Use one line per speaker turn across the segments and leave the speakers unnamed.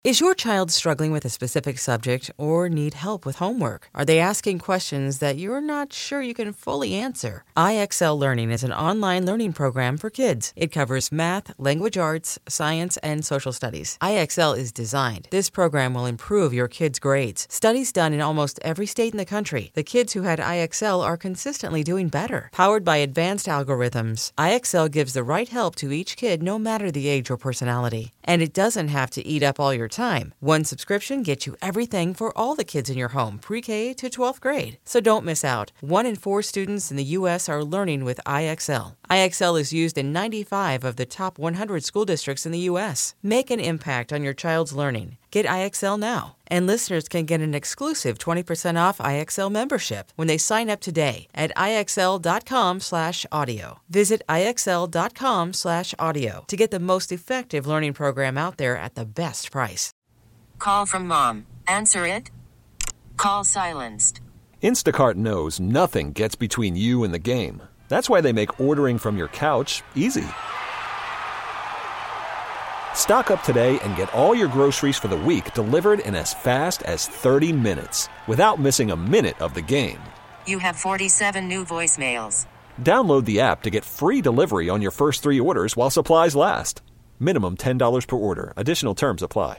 Is your child struggling with a specific subject or need help with homework? Are they asking questions that you're not sure you can fully answer? IXL Learning is an online learning program for kids. It covers math, language arts, science, and social studies. IXL is designed. This program will improve your kids' grades. Studies done in almost every state in the country. The kids who had IXL are consistently doing better. Powered by advanced algorithms, IXL gives the right help to each kid no matter the age or personality. And it doesn't have to eat up all your time. One subscription gets you everything for all the kids in your home, pre-K to 12th grade. So don't miss out. 1 in 4 students in the U.S. are learning with IXL. IXL is used in 95 of the top 100 school districts in the U.S. Make an impact on your child's learning. Get IXL now. And listeners can get an exclusive 20% off IXL membership when they sign up today at IXL.com/audio. Visit IXL.com/audio to get the most effective learning program out there at the best price.
Call from mom. Answer it. Call silenced.
Instacart knows nothing gets between you and the game. That's why they make ordering from your couch easy. Stock up today and get all your groceries for the week delivered in as fast as 30 minutes without missing a minute of the game.
You have 47 new voicemails.
Download the app to get free delivery on your first 3 orders while supplies last. Minimum $10 per order. Additional terms apply.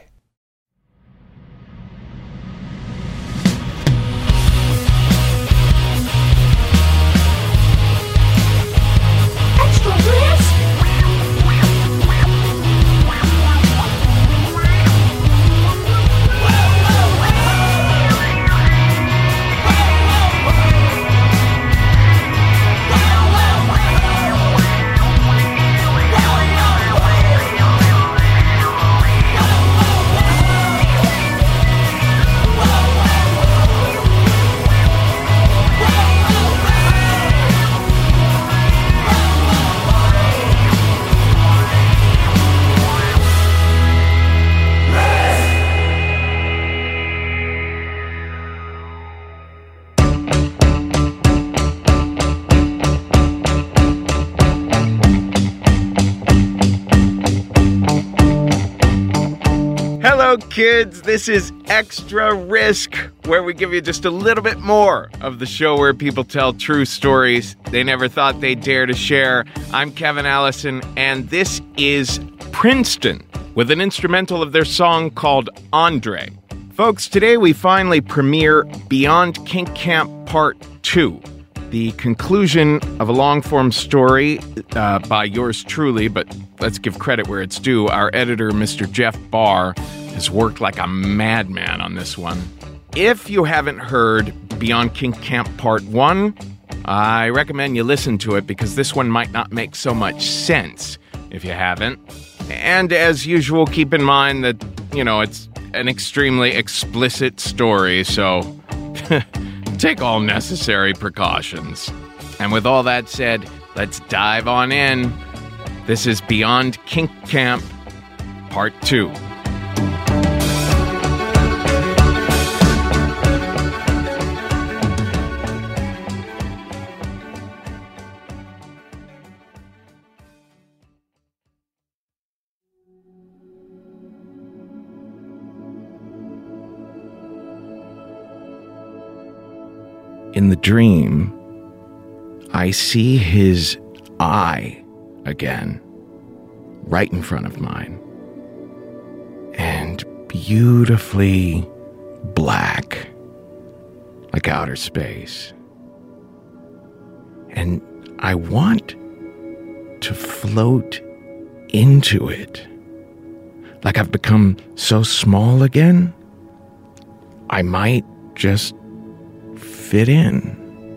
Hello, kids. This is Extra Risk, where we give you just a little bit more of the show where people tell true stories they never thought they'd dare to share. I'm Kevin Allison, and this is Princeton with an instrumental of their song called Andre. Folks, today we finally premiere Beyond Kink Camp Part 2, the conclusion of a long-form story by yours truly, but let's give credit where it's due. Our editor, Mr. Jeff Barr, has worked like a madman on this one. If you haven't heard Beyond Kink Camp Part 1, I recommend you listen to it because this one might not make so much sense if you haven't. And as usual, keep in mind that, it's an extremely explicit story, so take all necessary precautions. And with all that said, let's dive on in. This is Beyond Kink Camp Part 2. In the dream, I see his eye again, right in front of mine, and beautifully black, like outer space. And I want to float into it, like I've become so small again, I might just fit in.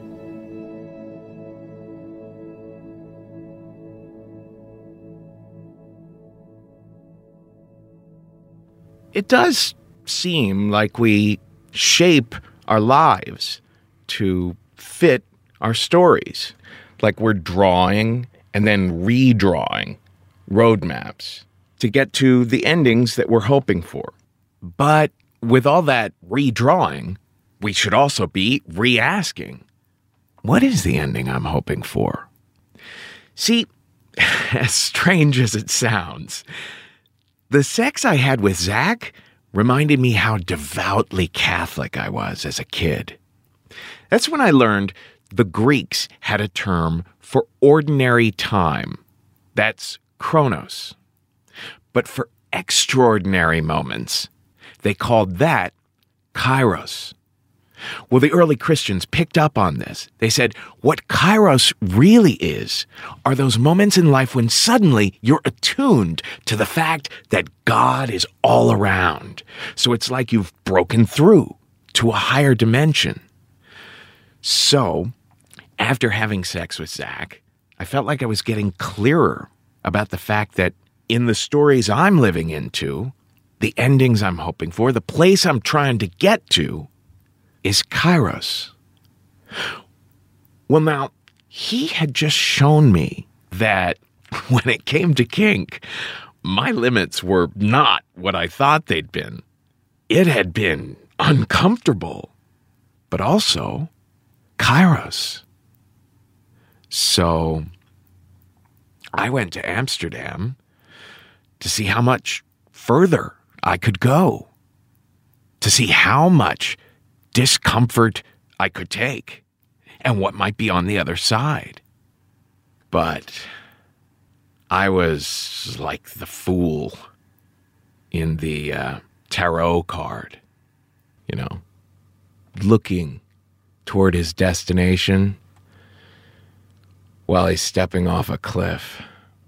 It does seem like we shape our lives to fit our stories, like we're drawing and then redrawing roadmaps to get to the endings that we're hoping for. But with all that redrawing, we should also be re-asking, what is the ending I'm hoping for? See, as strange as it sounds, the sex I had with Zach reminded me how devoutly Catholic I was as a kid. That's when I learned the Greeks had a term for ordinary time. That's chronos. But for extraordinary moments, they called that kairos. Well, the early Christians picked up on this. They said, what kairos really is are those moments in life when suddenly you're attuned to the fact that God is all around. So it's like you've broken through to a higher dimension. So, after having sex with Zach, I felt like I was getting clearer about the fact that in the stories I'm living into, the endings I'm hoping for, the place I'm trying to get to, is kairos. Well, now, he had just shown me that when it came to kink, my limits were not what I thought they'd been. It had been uncomfortable, but also kairos. So I went to Amsterdam to see how much further I could go, to see how much discomfort I could take and what might be on the other side. But I was like the fool in the tarot card, looking toward his destination while he's stepping off a cliff.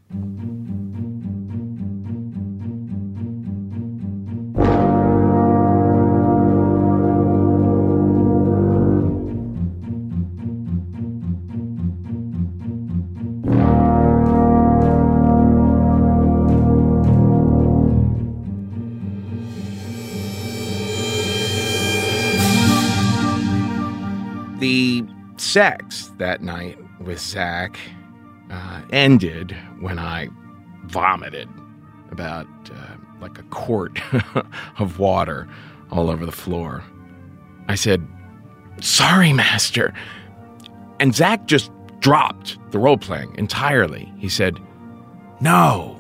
The sex that night with Zach ended when I vomited about like a quart of water all over the floor. I said, "Sorry, master." And Zach just dropped the role-playing entirely. He said, No.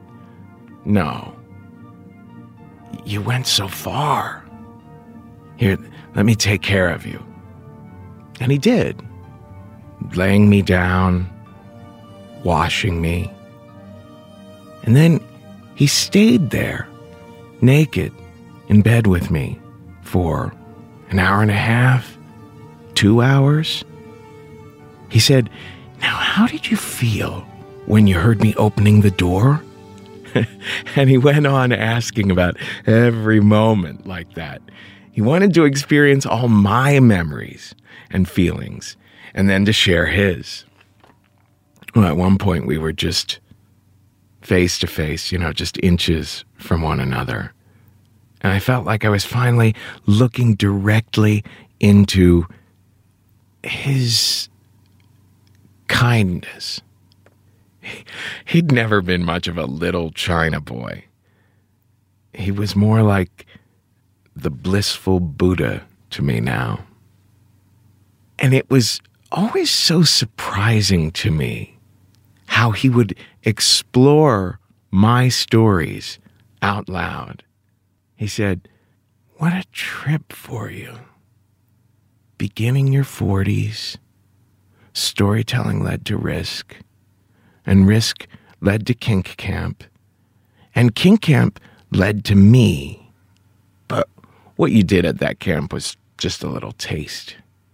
You went so far. Here, let me take care of you. And he did, laying me down, washing me. And then he stayed there, naked, in bed with me for an hour and a half, 2 hours. He said, "Now, how did you feel when you heard me opening the door?" And he went on asking about every moment like that. He wanted to experience all my memories and feelings, and then to share his. Well, at one point we were just face to face, just inches from one another. And I felt like I was finally looking directly into his kindness. He'd never been much of a little China boy. He was more like the blissful Buddha to me now. And it was always so surprising to me how he would explore my stories out loud. He said, "What a trip for you. Beginning your 40s, storytelling led to Risk, and Risk led to Kink Camp, and Kink Camp led to me. But what you did at that camp was just a little taste.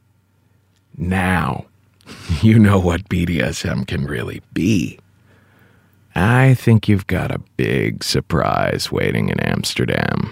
Now, you know what BDSM can really be. I think you've got a big surprise waiting in Amsterdam."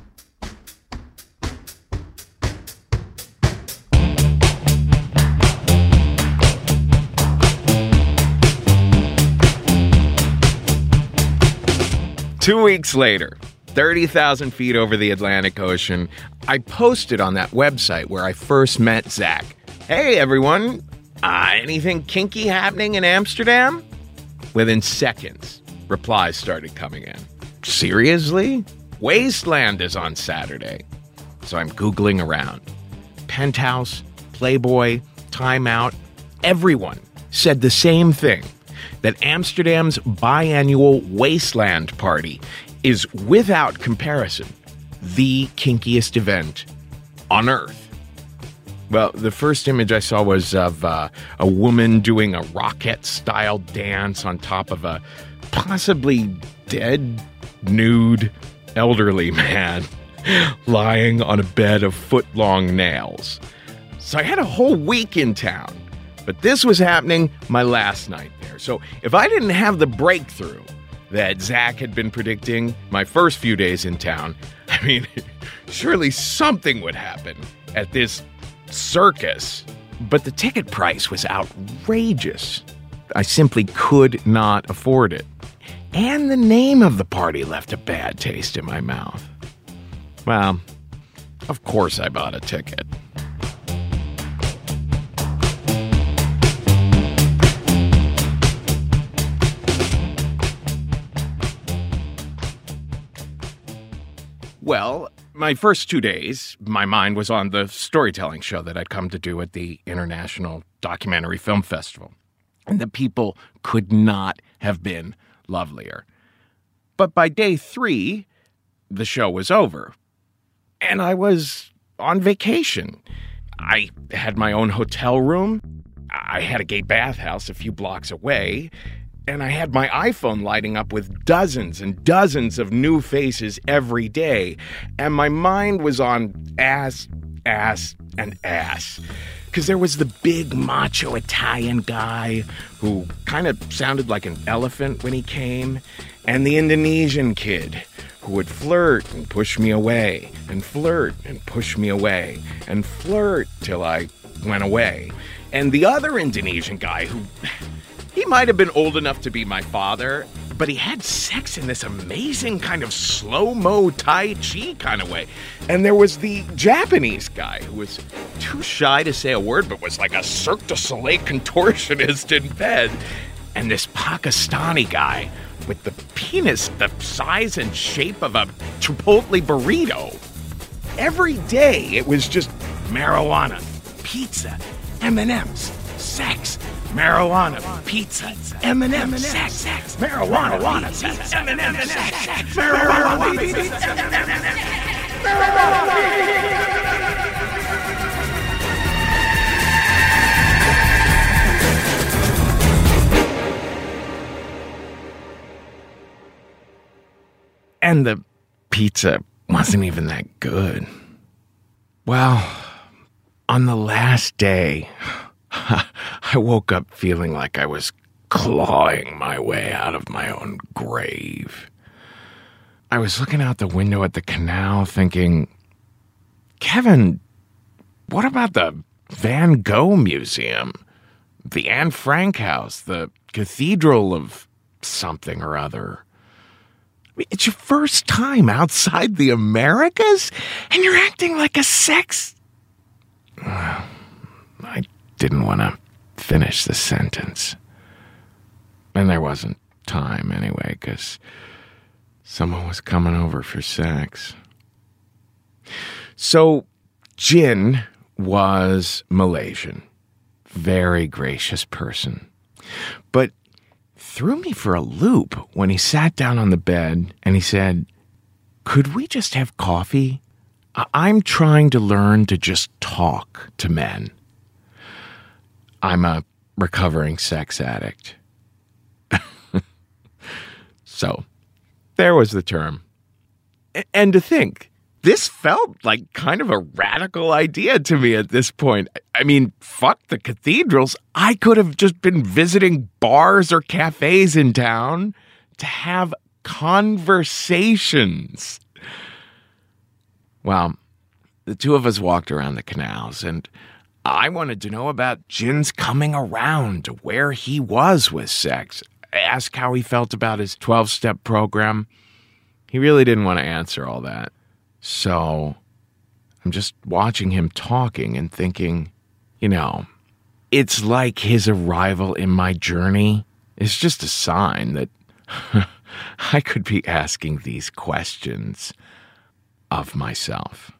Two weeks later, 30,000 feet over the Atlantic Ocean, I posted on that website where I first met Zach. "Hey, everyone, anything kinky happening in Amsterdam?" Within seconds, replies started coming in. "Seriously? Wasteland is on Saturday." So I'm Googling around. Penthouse, Playboy, Time Out, everyone said the same thing, that Amsterdam's biannual Wasteland party is without comparison the kinkiest event on Earth. Well, the first image I saw was of a woman doing a rocket-style dance on top of a possibly dead, nude, elderly man lying on a bed of foot-long nails. So I had a whole week in town, but this was happening my last night there. So if I didn't have the breakthrough that Zach had been predicting my first few days in town, I mean, surely something would happen at this circus. But the ticket price was outrageous. I simply could not afford it. And the name of the party left a bad taste in my mouth. Well, of course I bought a ticket. Well, my first 2 days, my mind was on the storytelling show that I'd come to do at the International Documentary Film Festival. And the people could not have been lovelier. But by day 3, the show was over. And I was on vacation. I had my own hotel room. I had a gay bathhouse a few blocks away. And I had my iPhone lighting up with dozens and dozens of new faces every day. And my mind was on ass, and ass. Because there was the big macho Italian guy who kind of sounded like an elephant when he came. And the Indonesian kid who would flirt and push me away. And flirt and push me away. And flirt till I went away. And the other Indonesian guy who... He might have been old enough to be my father, but he had sex in this amazing kind of slow-mo Tai Chi kind of way. And there was the Japanese guy who was too shy to say a word, but was like a Cirque du Soleil contortionist in bed. And this Pakistani guy with the penis the size and shape of a Chipotle burrito. Every day it was just marijuana, pizza, M&Ms, sex, marijuana, pizza, M&M's, sex, marijuana, pizza, M&M's, sex, marijuana, pizza, And the pizza wasn't even that good. Well, on the last day, I woke up feeling like I was clawing my way out of my own grave. I was looking out the window at the canal thinking, Kevin, what about the Van Gogh Museum? The Anne Frank House? The Cathedral of something or other? I mean, it's your first time outside the Americas, and you're acting like a sex... I didn't want to finish the sentence. And there wasn't time anyway, because someone was coming over for sex. So, Jin was Malaysian. Very gracious person. But threw me for a loop when he sat down on the bed and he said, "Could we just have coffee? I'm trying to learn to just talk to men. I'm a recovering sex addict." So, there was the term. And to think, this felt like kind of a radical idea to me at this point. I mean, fuck the cathedrals. I could have just been visiting bars or cafes in town to have conversations. Well, the two of us walked around the canals, and I wanted to know about Jin's coming around to where he was with sex. I asked how he felt about his 12-step program. He really didn't want to answer all that. So I'm just watching him talking and thinking, it's like his arrival in my journey is just a sign that I could be asking these questions of myself.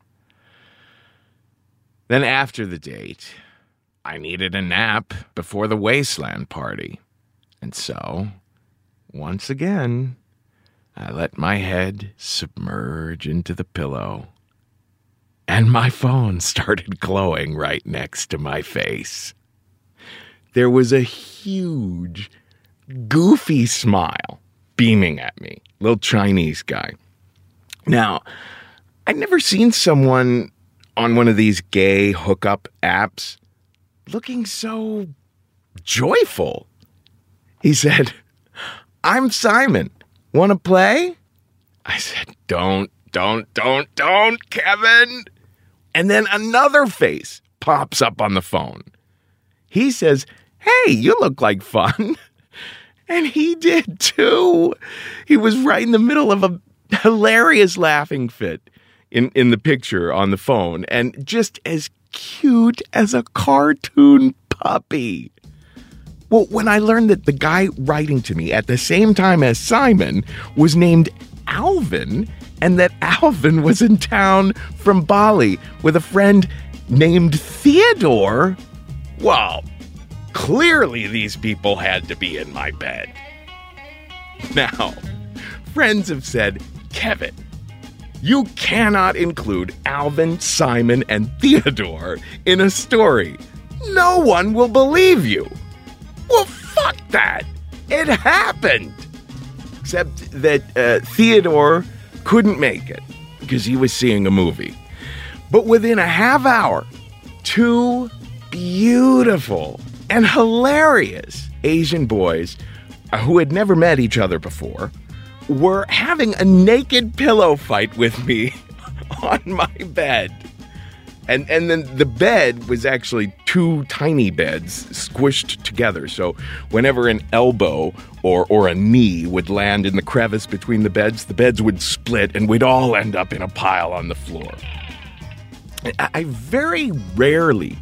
Then after the date, I needed a nap before the Wasteland party. And so, once again, I let my head submerge into the pillow, and my phone started glowing right next to my face. There was a huge, goofy smile beaming at me, little Chinese guy. Now, I'd never seen someone on one of these gay hookup apps looking so joyful. He said, "I'm Simon. Want to play?" I said, Don't, Kevin. And then another face pops up on the phone. He says, "Hey, you look like fun." And he did too. He was right in the middle of a hilarious laughing fit in the picture on the phone, and just as cute as a cartoon puppy. Well, when I learned that the guy writing to me at the same time as Simon was named Alvin, and that Alvin was in town from Bali with a friend named Theodore, well, clearly these people had to be in my bed. Now, friends have said, "Kevin, you cannot include Alvin, Simon, and Theodore in a story. No one will believe you." Well, fuck that. It happened. Except that Theodore couldn't make it because he was seeing a movie. But within a half hour, two beautiful and hilarious Asian boys who had never met each other before were having a naked pillow fight with me on my bed. And then the bed was actually two tiny beds squished together. So whenever an elbow or a knee would land in the crevice between the beds would split and we'd all end up in a pile on the floor. I very rarely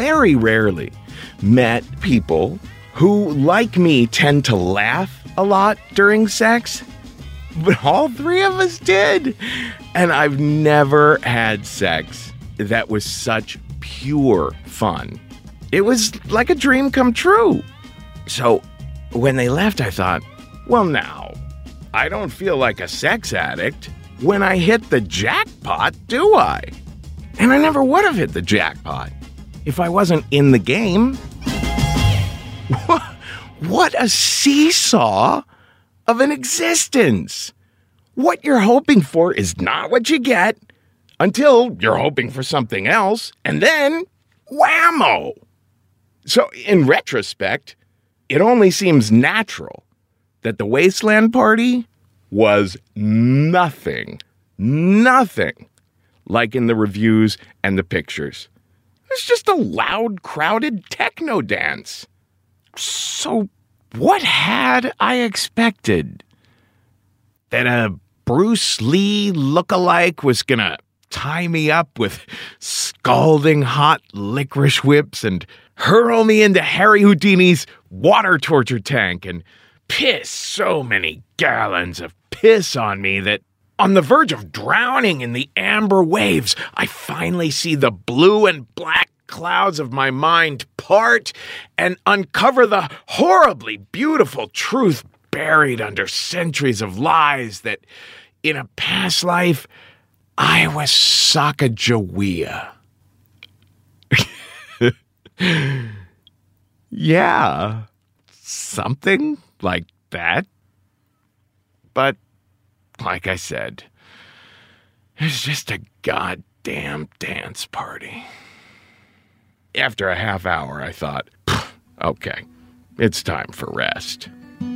met people who, like me, tend to laugh a lot during sex. But all three of us did. And I've never had sex that was such pure fun. It was like a dream come true. So when they left, I thought, well, now, I don't feel like a sex addict when I hit the jackpot, do I? And I never would have hit the jackpot if I wasn't in the game. What a seesaw of an existence. What you're hoping for is not what you get until you're hoping for something else, and then whammo. So in retrospect, it only seems natural that the Wasteland Party was nothing like in the reviews and the pictures. It's just a loud, crowded techno dance. So what had I expected? That a Bruce Lee lookalike was gonna tie me up with scalding hot licorice whips and hurl me into Harry Houdini's water torture tank and piss so many gallons of piss on me that on the verge of drowning in the amber waves, I finally see the blue and black clouds of my mind part and uncover the horribly beautiful truth buried under centuries of lies that in a past life, I was Sacagawea. Yeah, something like that. But, like I said, it's just a goddamn dance party. After a half hour, I thought, okay, it's time for rest.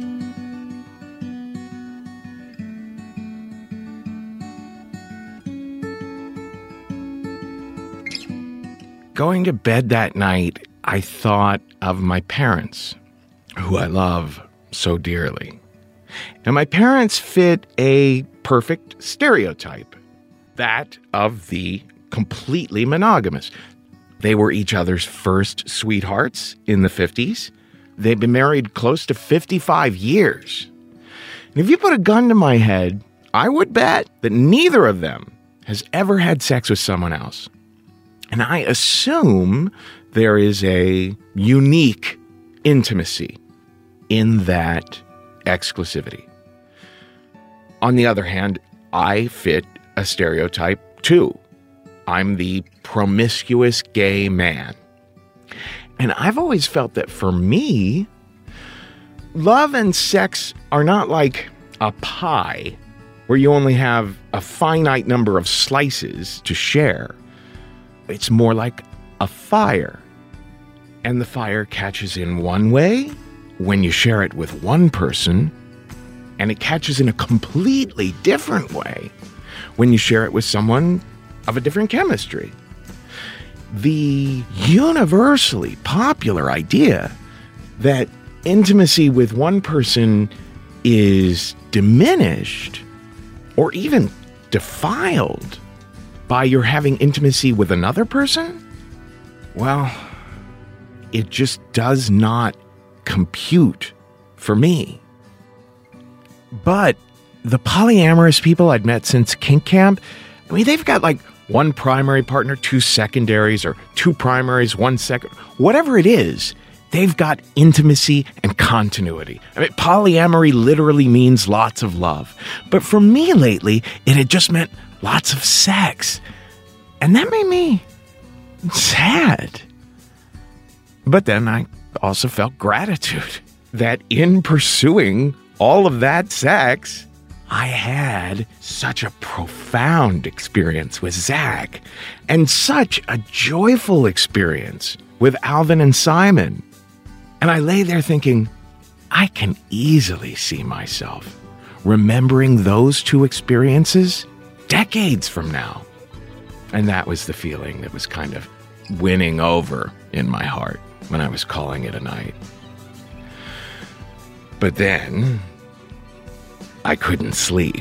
Going to bed that night, I thought of my parents, who I love so dearly. And my parents fit a perfect stereotype, that of the completely monogamous. They were each other's first sweethearts in the 50s. They'd been married close to 55 years. And if you put a gun to my head, I would bet that neither of them has ever had sex with someone else. And I assume there is a unique intimacy in that exclusivity. On the other hand, I fit a stereotype too. I'm the promiscuous gay man. And I've always felt that for me, love and sex are not like a pie where you only have a finite number of slices to share. It's more like a fire. And the fire catches in one way when you share it with one person, and it catches in a completely different way when you share it with someone of a different chemistry. The universally popular idea that intimacy with one person is diminished or even defiled by your having intimacy with another person, well, it just does not compute for me. But the polyamorous people I'd met since Kink Camp, I mean, they've got like one primary partner, two secondaries, or two primaries, one second, whatever it is, they've got intimacy and continuity. I mean, polyamory literally means lots of love. But for me lately, it had just meant lots of sex. And that made me sad. But then I also felt gratitude that in pursuing all of that sex, I had such a profound experience with Zach and such a joyful experience with Alvin and Simon. And I lay there thinking, I can easily see myself remembering those two experiences decades from now. And that was the feeling that was kind of winning over in my heart when I was calling it a night. But then I couldn't sleep.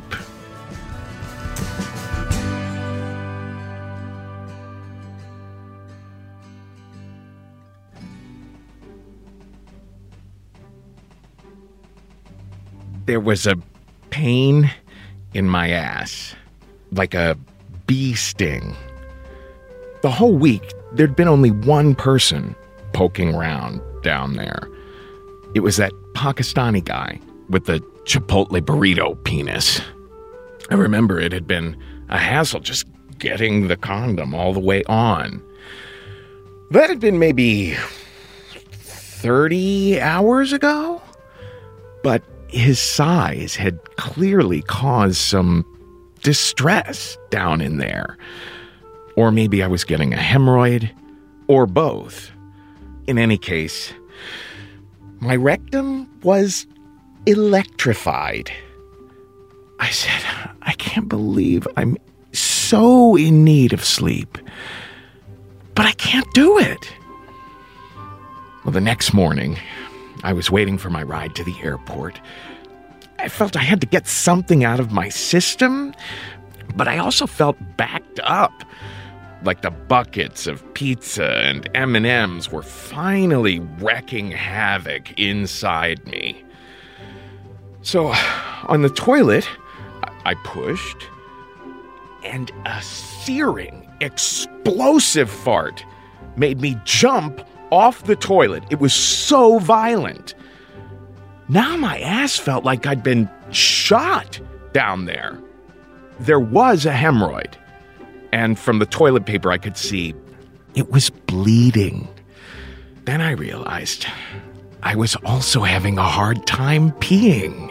There was a pain in my ass, like a bee sting. The whole week, there'd been only one person poking around down there. It was that Pakistani guy with the Chipotle burrito penis. I remember it had been a hassle just getting the condom all the way on. That had been maybe 30 hours ago, but his size had clearly caused some distress down in there. Or maybe I was getting a hemorrhoid, or both. In any case, my rectum was electrified. I said, I can't believe I'm so in need of sleep, but I can't do it. Well, the next morning, I was waiting for my ride to the airport. I felt I had to get something out of my system, but I also felt backed up, like the buckets of pizza and M&Ms were finally wreaking havoc inside me. So, on the toilet, I pushed, and a searing, explosive fart made me jump off the toilet. It was so violent. Now my ass felt like I'd been shot down there. There was a hemorrhoid, and from the toilet paper I could see it was bleeding. Then I realized I was also having a hard time peeing.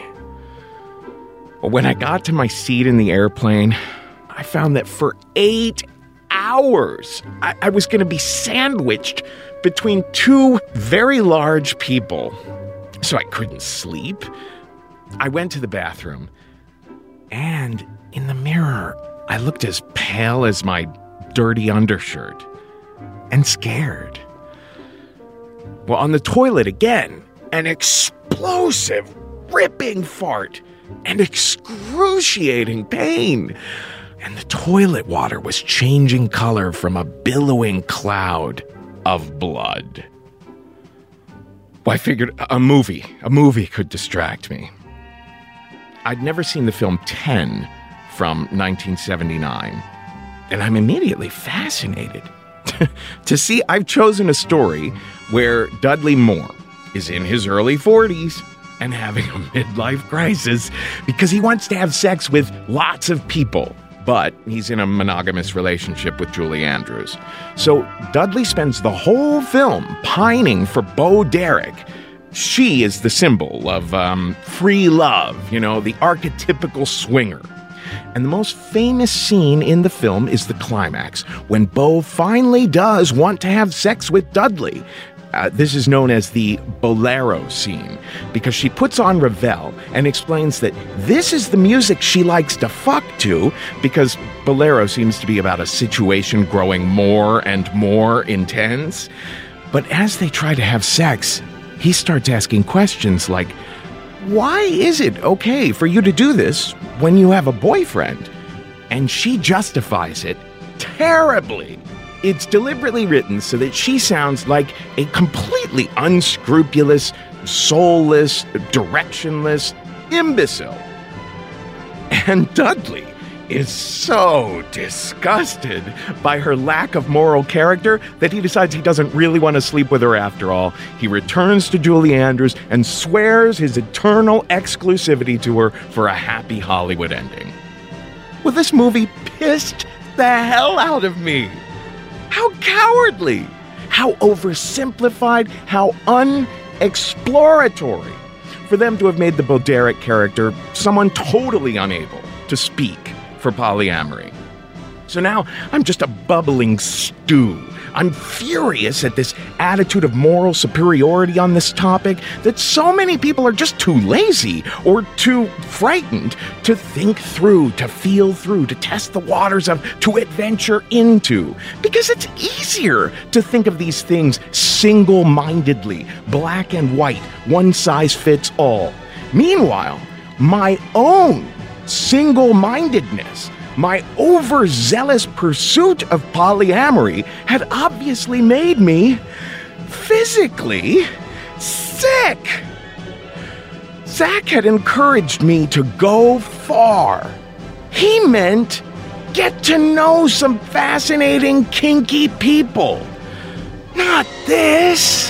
When I got to my seat in the airplane, I found that for 8 hours, I was going to be sandwiched between two very large people. So I couldn't sleep. I went to the bathroom, and in the mirror, I looked as pale as my dirty undershirt and scared. Well, on the toilet again, an explosive, ripping fart and excruciating pain. And the toilet water was changing color from a billowing cloud of blood. Well, I figured a movie could distract me. I'd never seen the film 10 from 1979, and I'm immediately fascinated to see I've chosen a story where Dudley Moore is in his early 40s, and having a midlife crisis because he wants to have sex with lots of people. But he's in a monogamous relationship with Julie Andrews. So Dudley spends the whole film pining for Bo Derek. She is the symbol of free love, the archetypical swinger. And the most famous scene in the film is the climax, when Bo finally does want to have sex with Dudley. This is known as the Bolero scene, because she puts on Ravel and explains that this is the music she likes to fuck to, because Bolero seems to be about a situation growing more and more intense. But as they try to have sex, he starts asking questions like, why is it okay for you to do this when you have a boyfriend? And she justifies it terribly. It's deliberately written so that she sounds like a completely unscrupulous, soulless, directionless imbecile. And Dudley is so disgusted by her lack of moral character that he decides he doesn't really want to sleep with her after all. He returns to Julie Andrews and swears his eternal exclusivity to her for a happy Hollywood ending. Well, this movie pissed the hell out of me. How cowardly, how oversimplified, how unexploratory for them to have made the Bo Derek character someone totally unable to speak for polyamory. So now I'm just a bubbling stew. I'm furious at this attitude of moral superiority on this topic that so many people are just too lazy or too frightened to think through, to feel through, to test the waters of, to adventure into. Because it's easier to think of these things single-mindedly, black and white, one size fits all. Meanwhile, my own single-mindedness, my overzealous pursuit of polyamory had obviously made me physically sick. Zach had encouraged me to go far. He meant get to know some fascinating, kinky people. Not this.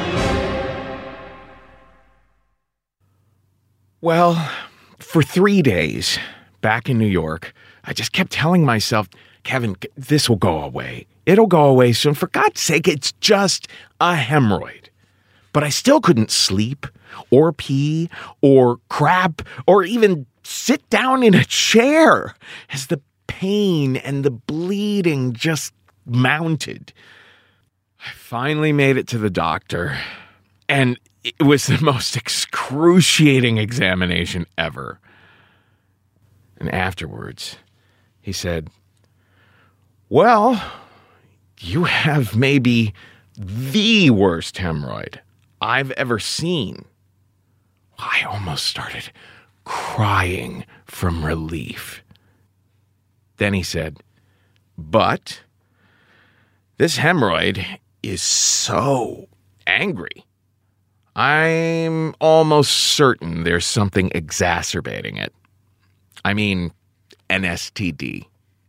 Well, for 3 days, back in New York, I just kept telling myself, Kevin, this will go away. It'll go away soon. For God's sake, it's just a hemorrhoid. But I still couldn't sleep or pee or crap or even sit down in a chair as the pain and the bleeding just mounted. I finally made it to the doctor, and it was the most excruciating examination ever. And afterwards, he said, well, you have maybe the worst hemorrhoid I've ever seen. I almost started crying from relief. Then he said, but this hemorrhoid is so angry. I'm almost certain there's something exacerbating it. I mean, an STD.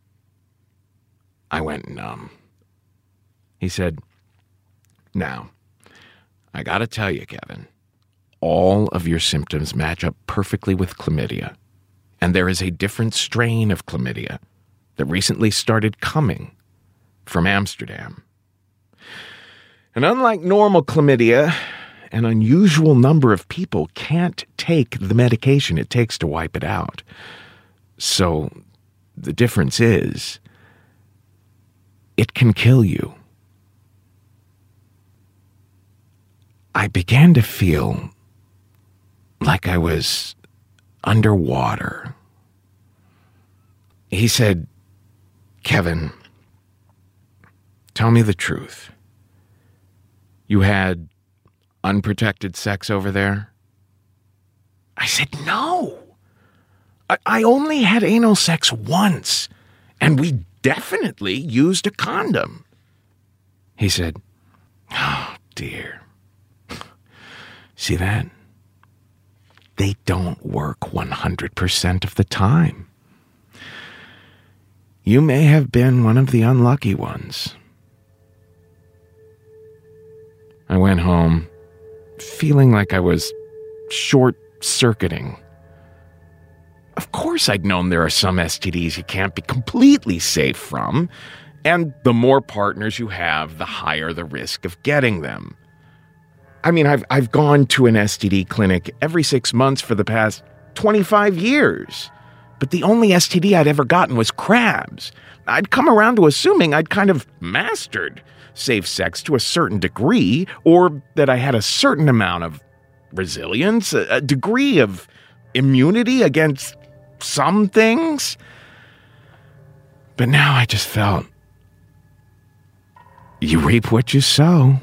I went numb. He said, now, I gotta tell you, Kevin, all of your symptoms match up perfectly with chlamydia. And there is a different strain of chlamydia that recently started coming from Amsterdam. And unlike normal chlamydia, an unusual number of people can't take the medication it takes to wipe it out. So the difference is, it can kill you. I began to feel like I was underwater. He said, Kevin, tell me the truth. You had unprotected sex over there? I said, no. I only had anal sex once, and we definitely used a condom. He said, oh, dear. See that? They don't work 100% of the time. You may have been one of the unlucky ones. I went home, feeling like I was short-circuiting. Of course I'd known there are some STDs you can't be completely safe from, and the more partners you have, the higher the risk of getting them. I mean, I've gone to an STD clinic every 6 months for the past 25 years, but the only STD I'd ever gotten was crabs. I'd come around to assuming I'd kind of mastered safe sex to a certain degree, or that I had a certain amount of resilience, a degree of immunity against some things. But now I just felt, you reap what you sow.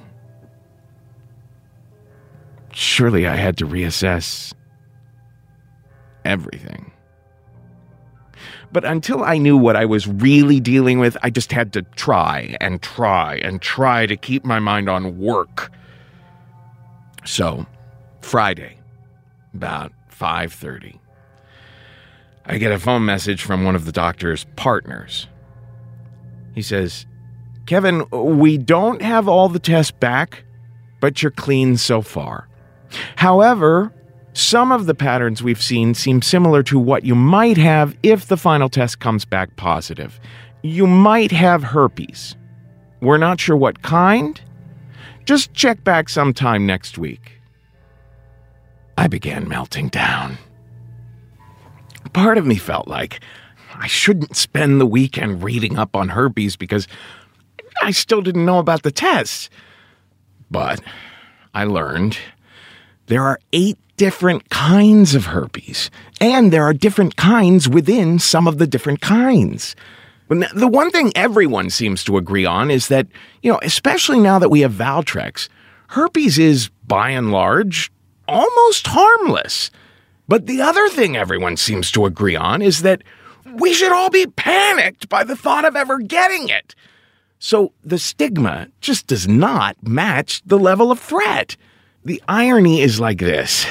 Surely I had to reassess everything. But until I knew what I was really dealing with, I just had to try to keep my mind on work. So, Friday, about 5:30, I get a phone message from one of the doctor's partners. He says, "Kevin, we don't have all the tests back, but you're clean so far. However, some of the patterns we've seen seem similar to what you might have if the final test comes back positive. You might have herpes. We're not sure what kind. Just check back sometime next week." I began melting down. Part of me felt like I shouldn't spend the weekend reading up on herpes because I still didn't know about the tests. But I learned there are 8 different kinds of herpes, and there are different kinds within some of the different kinds. The one thing everyone seems to agree on is that, especially now that we have Valtrex, herpes is, by and large, almost harmless. But the other thing everyone seems to agree on is that we should all be panicked by the thought of ever getting it. So the stigma just does not match the level of threat. The irony is like this.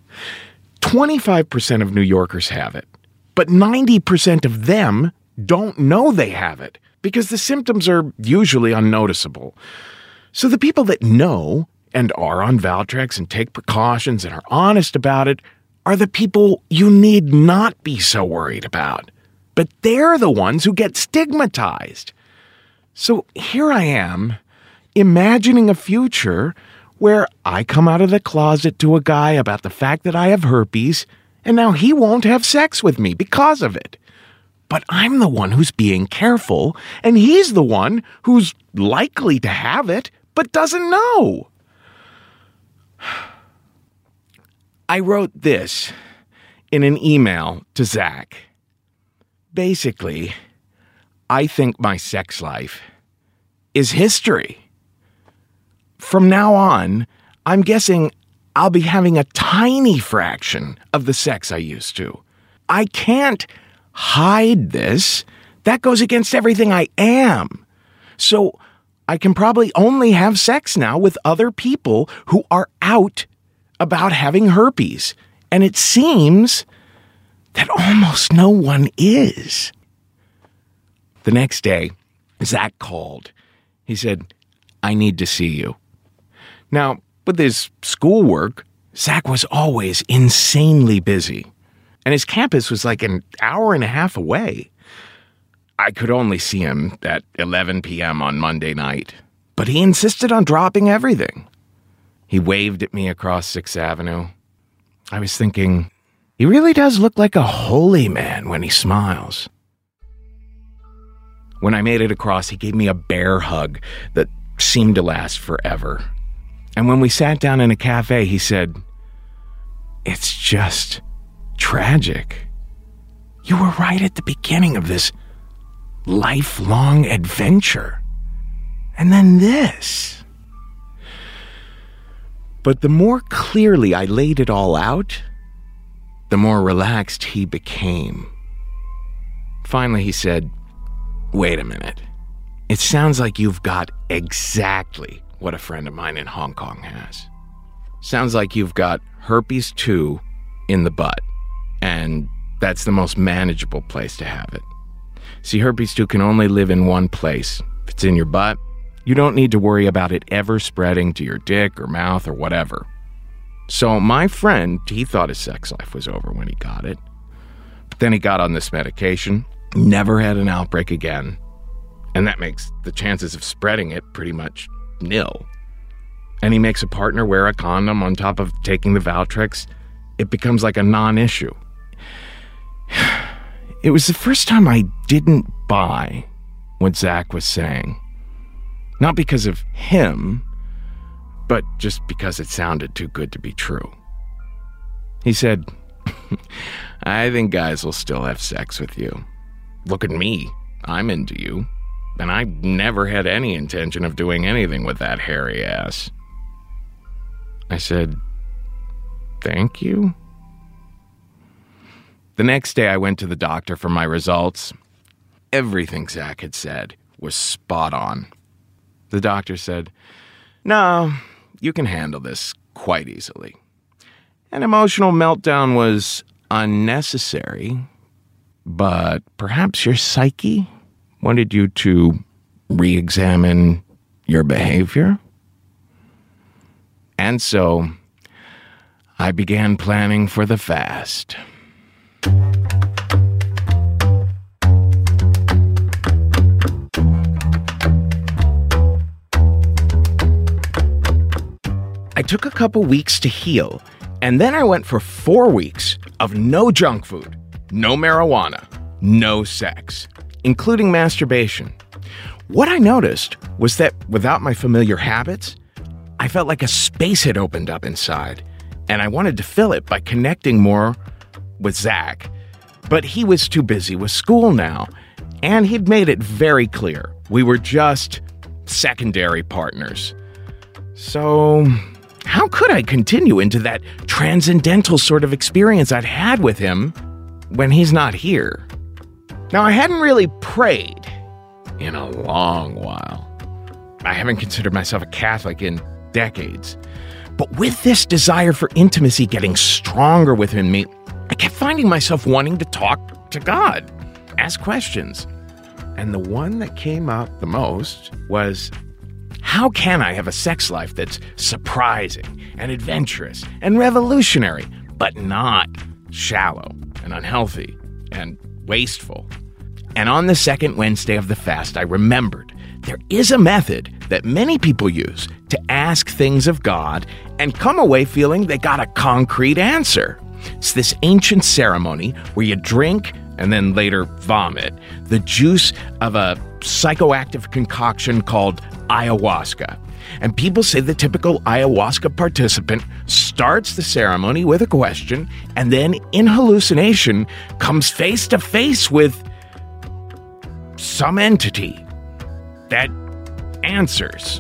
25% of New Yorkers have it, but 90% of them don't know they have it because the symptoms are usually unnoticeable. So the people that know and are on Valtrex and take precautions and are honest about it are the people you need not be so worried about. But they're the ones who get stigmatized. So here I am, imagining a future where I come out of the closet to a guy about the fact that I have herpes, and now he won't have sex with me because of it. But I'm the one who's being careful, and he's the one who's likely to have it, but doesn't know. I wrote this in an email to Zach. Basically, I think my sex life is history. From now on, I'm guessing I'll be having a tiny fraction of the sex I used to. I can't hide this. That goes against everything I am. So I can probably only have sex now with other people who are out about having herpes. And it seems that almost no one is. The next day, Zach called. He said, "I need to see you." Now, with his schoolwork, Zach was always insanely busy, and his campus was like an hour and a half away. I could only see him at 11 p.m. on Monday night, but he insisted on dropping everything. He waved at me across 6th Avenue. I was thinking, he really does look like a holy man when he smiles. When I made it across, he gave me a bear hug that seemed to last forever. And when we sat down in a cafe, he said, "It's just tragic. You were right at the beginning of this lifelong adventure. And then this." But the more clearly I laid it all out, the more relaxed he became. Finally, he said, "Wait a minute. It sounds like you've got exactly what a friend of mine in Hong Kong has. Sounds like you've got herpes 2 in the butt, and that's the most manageable place to have it. See, herpes 2 can only live in one place. If it's in your butt, you don't need to worry about it ever spreading to your dick or mouth or whatever. So my friend, he thought his sex life was over when he got it. But then he got on this medication, never had an outbreak again. And that makes the chances of spreading it pretty much nil. And he makes a partner wear a condom on top of taking the Valtrex. It becomes like a non-issue. It was the first time I didn't buy what Zach was saying. Not because of him, but just because it sounded too good to be true. He said, I think guys will still have sex with you. Look at me. I'm into you. And I never had any intention of doing anything with that hairy ass. I said, thank you. The next day I went to the doctor for my results. Everything Zach had said was spot on. The doctor said, no, you can handle this quite easily. An emotional meltdown was unnecessary, but perhaps your psyche wanted you to re-examine your behavior. And so I began planning for the fast. I took a couple weeks to heal, and then I went for 4 weeks of no junk food, no marijuana, no sex, including masturbation. What I noticed was that without my familiar habits, I felt like a space had opened up inside, and I wanted to fill it by connecting more with Zach. But he was too busy with school now, and he'd made it very clear we were just secondary partners. So how could I continue into that transcendental sort of experience I'd had with him when he's not here? Now, I hadn't really prayed in a long while. I haven't considered myself a Catholic in decades. But with this desire for intimacy getting stronger within me, I kept finding myself wanting to talk to God, ask questions. And the one that came up the most was, how can I have a sex life that's surprising and adventurous and revolutionary, but not shallow and unhealthy and wasteful? And on the second Wednesday of the fast, I remembered there is a method that many people use to ask things of God and come away feeling they got a concrete answer. It's this ancient ceremony where you drink and then later vomit the juice of a psychoactive concoction called ayahuasca. And people say the typical ayahuasca participant starts the ceremony with a question and then in hallucination comes face to face with some entity that answers.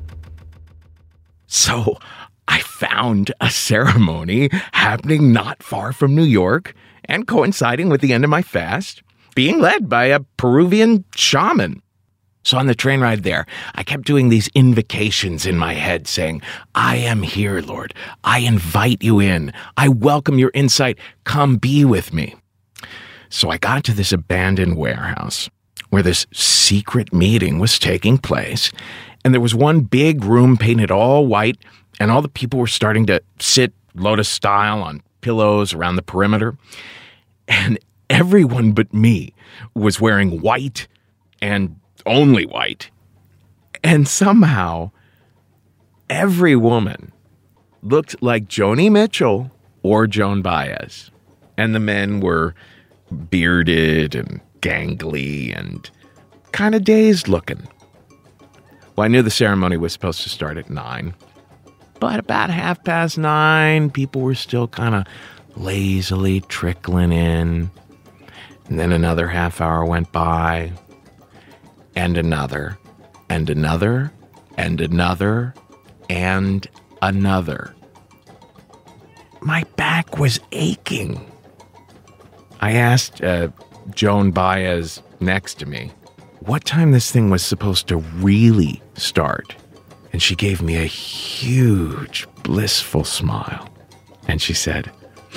So I found a ceremony happening not far from New York and coinciding with the end of my fast, being led by a Peruvian shaman. So on the train ride there, I kept doing these invocations in my head saying, I am here, Lord. I invite you in. I welcome your insight. Come be with me. So I got to this abandoned warehouse where this secret meeting was taking place, and there was one big room painted all white, and all the people were starting to sit lotus style on pillows around the perimeter, and everyone but me was wearing white and only white. And somehow, every woman looked like Joni Mitchell or Joan Baez, and the men were bearded and gangly and kind of dazed looking. Well, I knew the ceremony was supposed to start at 9, but about 9:30, people were still kind of lazily trickling in. And then another half hour went by, and another, and another, and another, and another. My back was aching. I asked Joan Baez next to me what time this thing was supposed to really start. And she gave me a huge, blissful smile. And she said,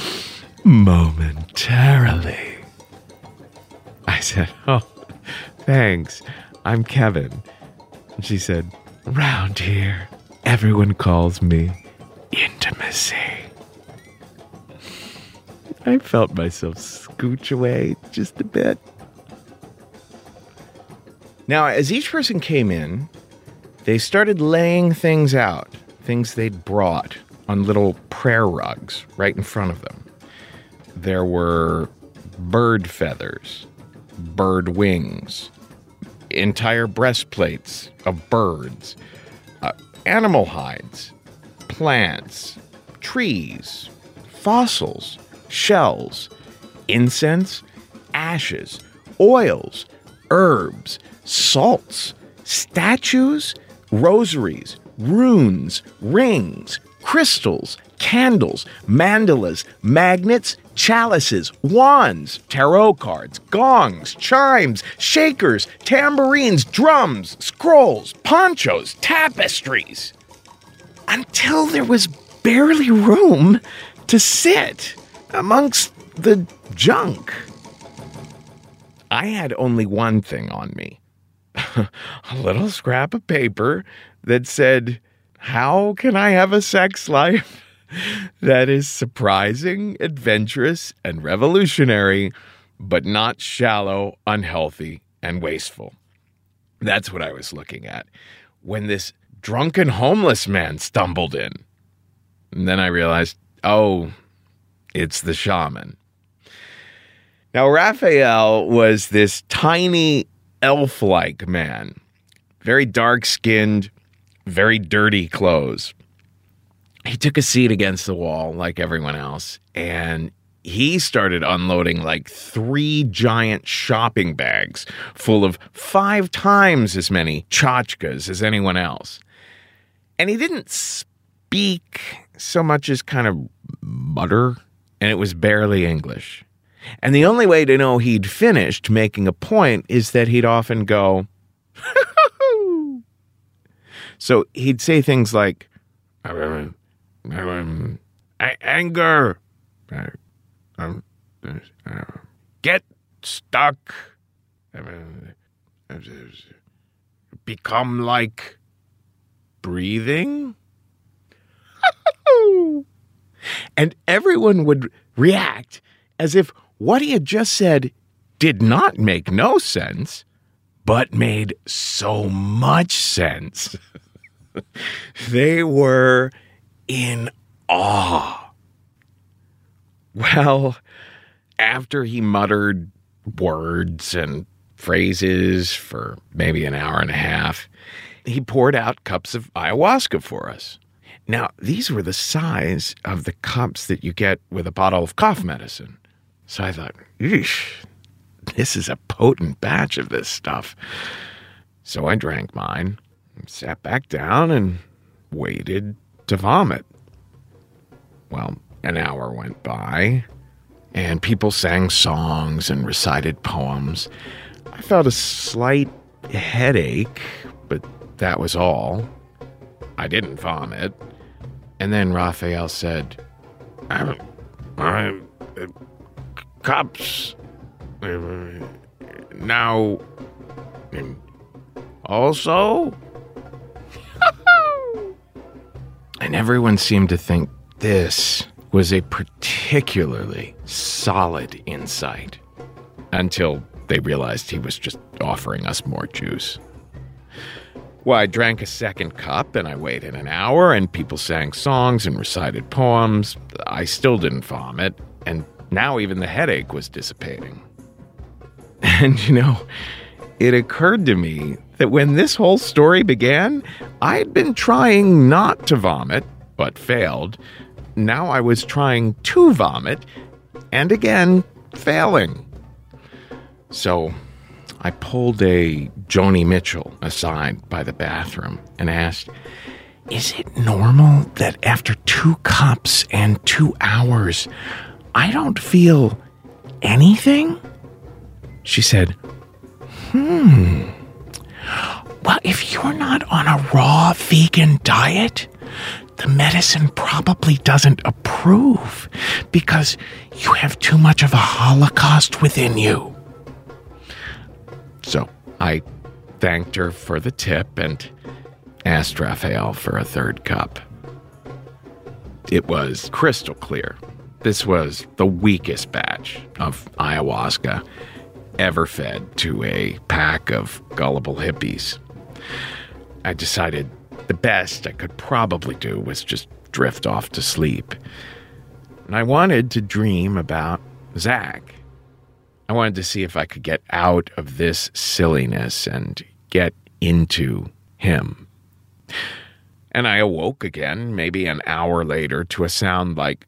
momentarily. I said, oh, thanks. I'm Kevin. And she said, round here, everyone calls me intimacy. I felt myself scooch away just a bit. Now, as each person came in, they started laying things out, things they'd brought on little prayer rugs right in front of them. There were bird feathers, bird wings, entire breastplates of birds, animal hides, plants, trees, fossils, shells, incense, ashes, oils, herbs, salts, statues, rosaries, runes, rings, crystals, candles, mandalas, magnets, chalices, wands, tarot cards, gongs, chimes, shakers, tambourines, drums, scrolls, ponchos, tapestries. Until there was barely room to sit amongst the junk. I had only one thing on me. A little scrap of paper that said, "How can I have a sex life that is surprising, adventurous, and revolutionary, but not shallow, unhealthy, and wasteful?" That's what I was looking at when this drunken homeless man stumbled in. And then I realized, oh, it's the shaman. Now, Raphael was this tiny elf-like man, very dark-skinned, very dirty clothes. He took a seat against the wall like everyone else, and he started unloading like 3 giant shopping bags full of 5 times as many tchotchkes as anyone else. And he didn't speak so much as kind of mutter, and it was barely English. And the only way to know he'd finished making a point is that he'd often go, so he'd say things like, anger, get stuck, become like breathing. And everyone would react as if what he had just said did not make no sense, but made so much sense. They were in awe. Well, after he muttered words and phrases for maybe an hour and a half, he poured out cups of ayahuasca for us. Now, these were the size of the cups that you get with a bottle of cough medicine. So I thought, eesh, this is a potent batch of this stuff. So I drank mine, sat back down, and waited to vomit. Well, an hour went by, and people sang songs and recited poems. I felt a slight headache, but that was all. I didn't vomit. And then Raphael said, cups. Now, also? And everyone seemed to think this was a particularly solid insight until they realized he was just offering us more juice. Well, I drank a second cup, and I waited an hour, and people sang songs and recited poems. I still didn't vomit, and now even the headache was dissipating. And, it occurred to me that when this whole story began, I had been trying not to vomit, but failed. Now I was trying to vomit, and again, failing. So I pulled a Joni Mitchell aside by the bathroom and asked, "Is it normal that after 2 cups and 2 hours, I don't feel anything?" She said, Well, if you're not on a raw vegan diet, the medicine probably doesn't approve because you have too much of a Holocaust within you. So I thanked her for the tip and asked Raphael for a 3rd cup. it was crystal clear. This was the weakest batch of ayahuasca ever fed to a pack of gullible hippies. I decided the best I could probably do was just drift off to sleep. And I wanted to dream about Zach. I wanted to see if I could get out of this silliness and get into him. And I awoke again, maybe an hour later, to a sound like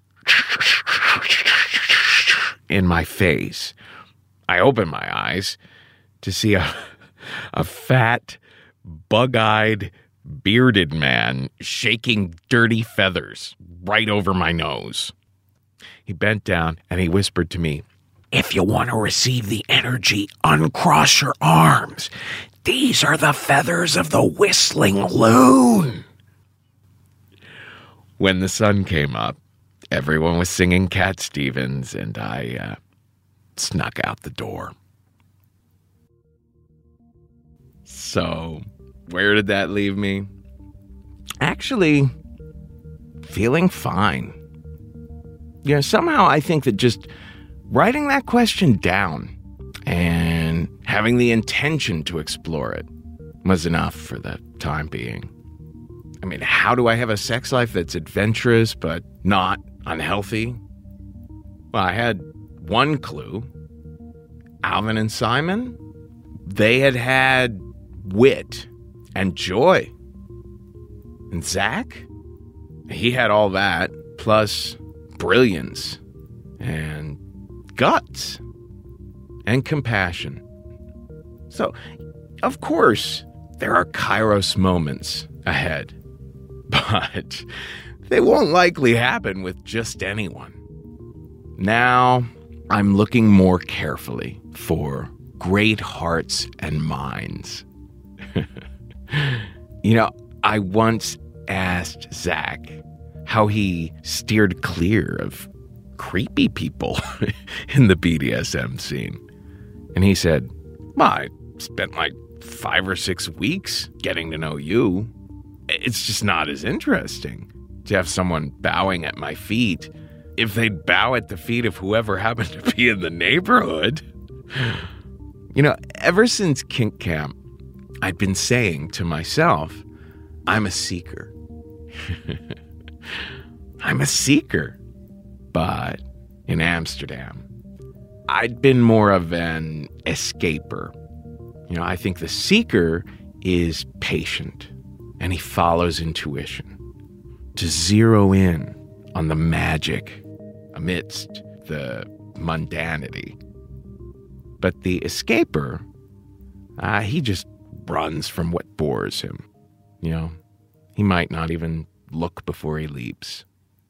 in my face. I opened my eyes to see a fat, bug-eyed, bearded man shaking dirty feathers right over my nose. He bent down and he whispered to me, "If you want to receive the energy, uncross your arms. These are the feathers of the whistling loon." When the sun came up, everyone was singing Cat Stevens, and I snuck out the door. So, where did that leave me? Actually, feeling fine. You know, somehow I think that just writing that question down and having the intention to explore it was enough for the time being. I mean, how do I have a sex life that's adventurous but not unhealthy? Well, I had one clue. Alvin and Simon, they had wit and joy. And Zach, he had all that, plus brilliance and guts and compassion. So, of course, there are Kairos moments ahead, but they won't likely happen with just anyone. Now, I'm looking more carefully for great hearts and minds. You know, I once asked Zach how he steered clear of creepy people in the BDSM scene. And he said, "Well, I spent like 5 or 6 weeks getting to know you. It's just not as interesting to have someone bowing at my feet if they'd bow at the feet of whoever happened to be in the neighborhood." You know, ever since Kink Camp, I'd been saying to myself, I'm a seeker. I'm a seeker. But in Amsterdam, I'd been more of an escaper. You know, I think the seeker is patient, and he follows intuition to zero in on the magic amidst the mundanity. But the escaper, he just runs from what bores him. You know, he might not even look before he leaps.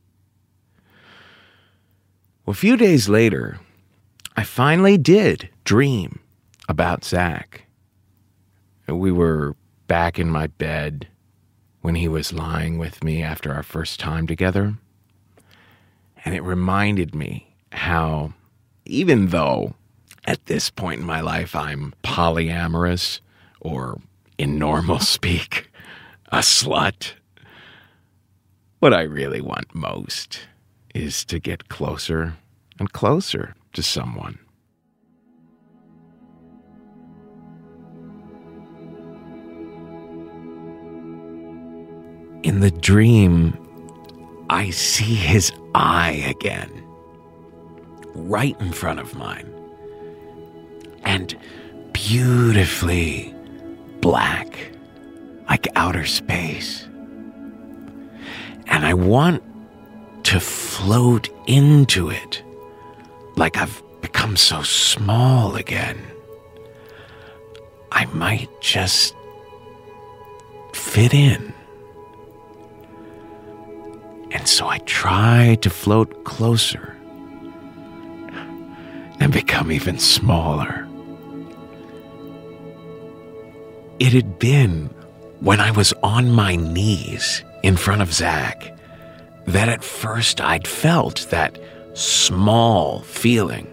Well, a few days later, I finally did dream about Zach. We were back in my bed when he was lying with me after our first time together. And it reminded me how, even though at this point in my life I'm polyamorous, or in normal speak, a slut, what I really want most is to get closer and closer to someone. In the dream, I see his eye again, right in front of mine, and beautifully black, like outer space. And I want to float into it, like I've become so small again. I might just fit in. And so I try to float closer and become even smaller. It had been when I was on my knees in front of Zach that at first I'd felt that small feeling.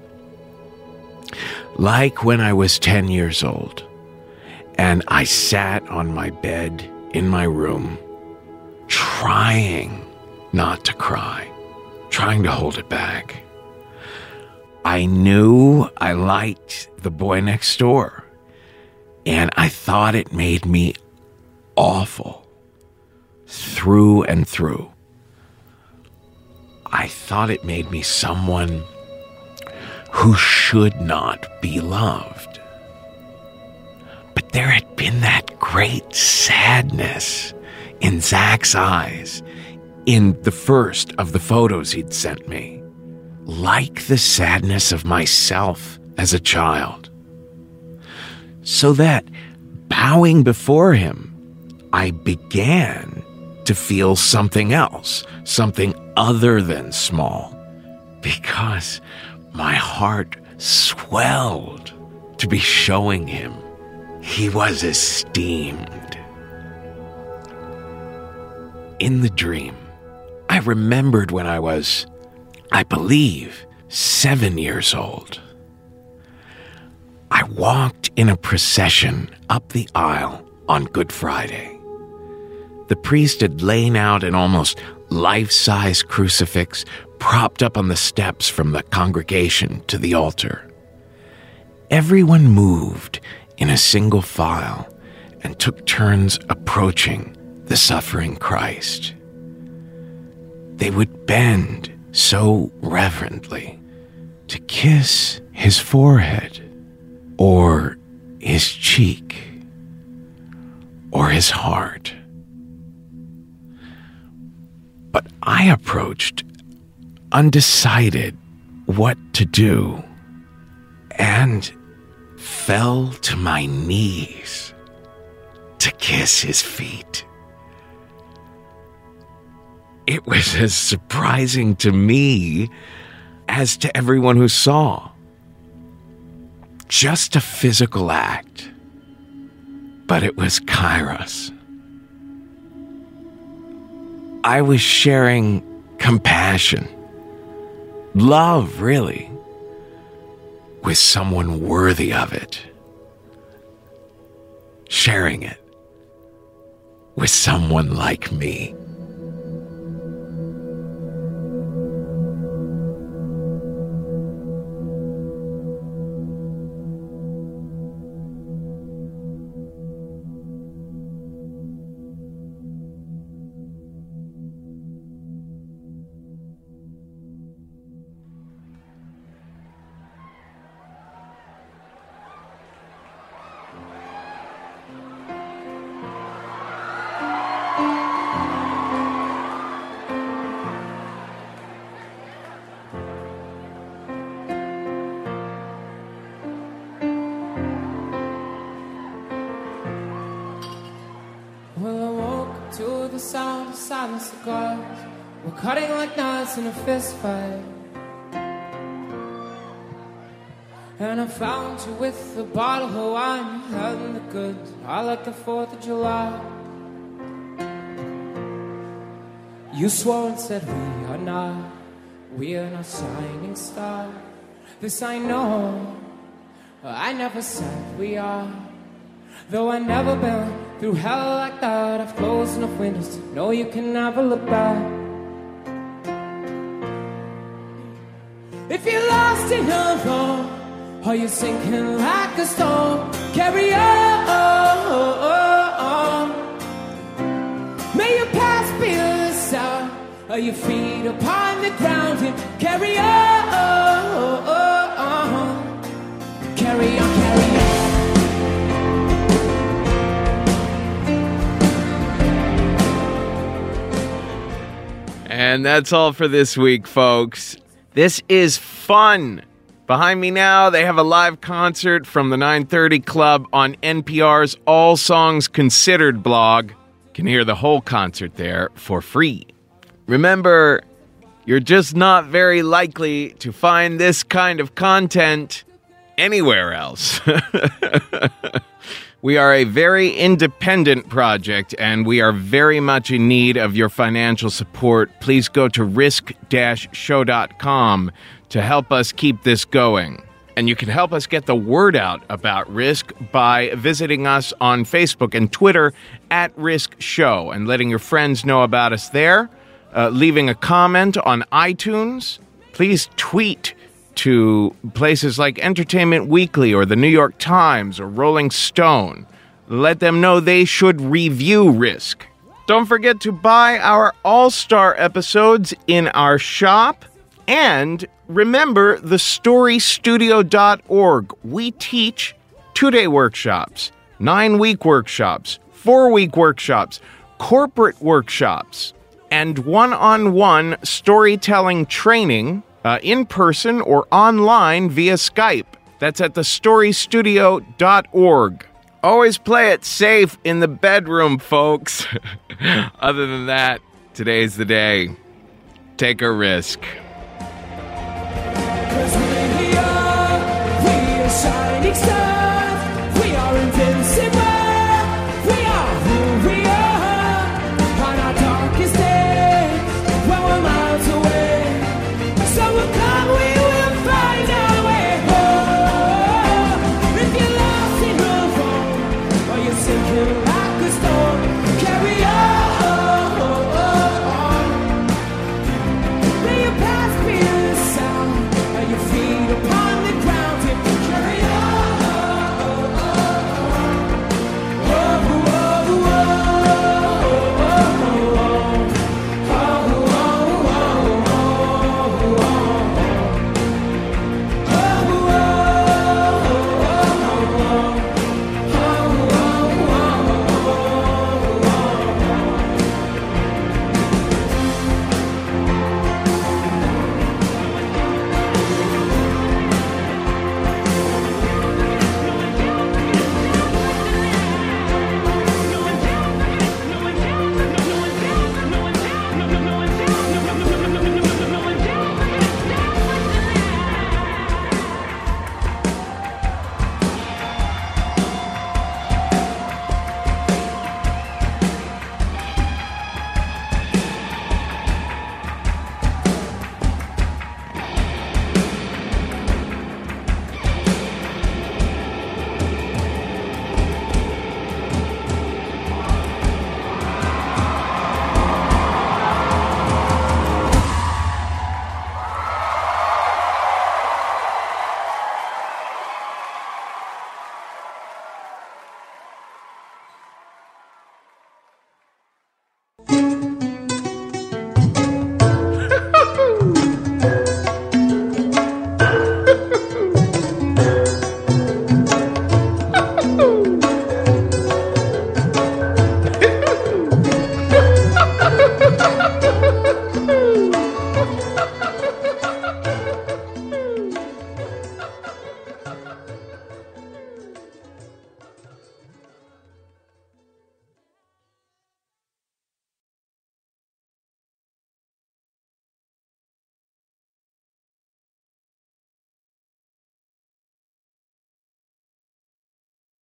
Like when I was 10 years old and I sat on my bed in my room trying not to cry, trying to hold it back. I knew I liked The Boy Next Door, and I thought it made me awful through and through. I thought it made me someone who should not be loved. But there had been that great sadness in Zach's eyes in the first of the photos he'd sent me, like the sadness of myself as a child. So that, bowing before him, I began to feel something else, something other than small, because my heart swelled to be showing him he was esteemed. In the dream, I remembered when I was, I believe, 7 years old. I walked in a procession up the aisle on Good Friday. The priest had laid out an almost life-size crucifix propped up on the steps from the congregation to the altar. Everyone moved in a single file and took turns approaching the suffering Christ. They would bend so reverently to kiss his forehead, or his cheek, or his heart. But I approached undecided what to do, and fell to my knees to kiss his feet. It was as surprising to me as to everyone who saw. Just a physical act, but it was Kairos. I was sharing compassion, love, really, with someone worthy of it. Sharing it with someone like me.
The sound of silent cigars, we're cutting like knives in a fist fight. And I found you with a bottle of wine, you had in the goods. I like the 4th of July. You swore and said we are not shining stars. This I know, I never said we are. Though I never been through hell like that, I've closed enough windows to know you can never look back. If you're lost in your wrong, or you're sinking like a stone, carry on. May your past be the sound of your feet upon the ground, and carry on. Carry on, carry on.
And that's all for this week, folks. This is fun. Behind me now, they have a live concert from the 930 Club on NPR's All Songs Considered blog. You can hear the whole concert there for free. Remember, you're just not very likely to find this kind of content anywhere else. We are a very independent project, and we are very much in need of your financial support. Please go to risk-show.com to help us keep this going. And you can help us get the word out about Risk by visiting us on Facebook and Twitter at Risk Show and letting your friends know about us there. leaving a comment on iTunes. Please tweet to places like Entertainment Weekly or the New York Times or Rolling Stone. Let them know they should review Risk. Don't forget to buy our All-Star episodes in our shop. And remember thestorystudio.org. We teach 2-day workshops, 9-week workshops, 4-week workshops, corporate workshops, and one-on-one storytelling training in person or online via Skype. That's at thestorystudio.org. Always play it safe in the bedroom, folks. Other than that, today's the day. Take a risk.
'Cause we are shining stars. We are invincible. We are who we are. On our darkest days, when we're miles away, so we'll come, we will find our way home. If you're lost in the road, or you're sinking like a storm, carry on. May your past be the sound, and your feet upon the ground, and carry on.